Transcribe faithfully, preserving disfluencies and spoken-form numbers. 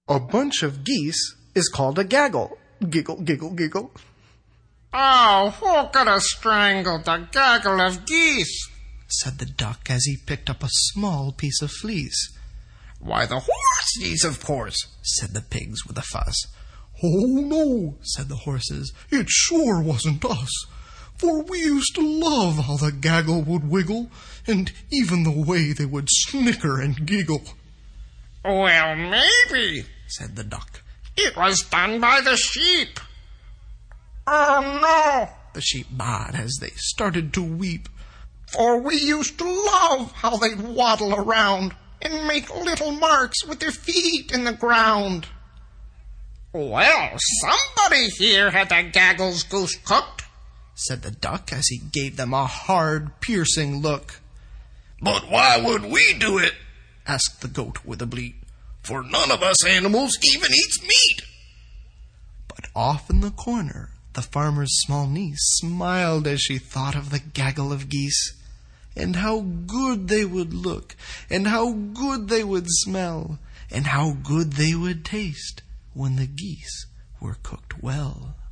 A bunch of geese is called a gaggle. Giggle, giggle, giggle. Oh, who could have strangled a gaggle of geese? Said the duck as he picked up a small piece of fleece. Why, the horses, of course, said the pigs with a fuss. Oh, no, said the horses, it sure wasn't us. For we used to love how the gaggle would wiggle, and even the way they would snicker and giggle. Well, maybe, said the duck. It was done by the sheep. Oh, no, the sheep baaed as they started to weep. For we used to love how they'd waddle around and make little marks with their feet in the ground. Well, somebody here had the gaggle's goose cooked, said the duck as he gave them a hard, piercing look. But why would we do it? asked the goat with a bleat. For none of us animals even eats meat. But off in the corner, the farmer's small niece smiled as she thought of the gaggle of geese, and how good they would look, and how good they would smell, and how good they would taste when the geese were cooked well.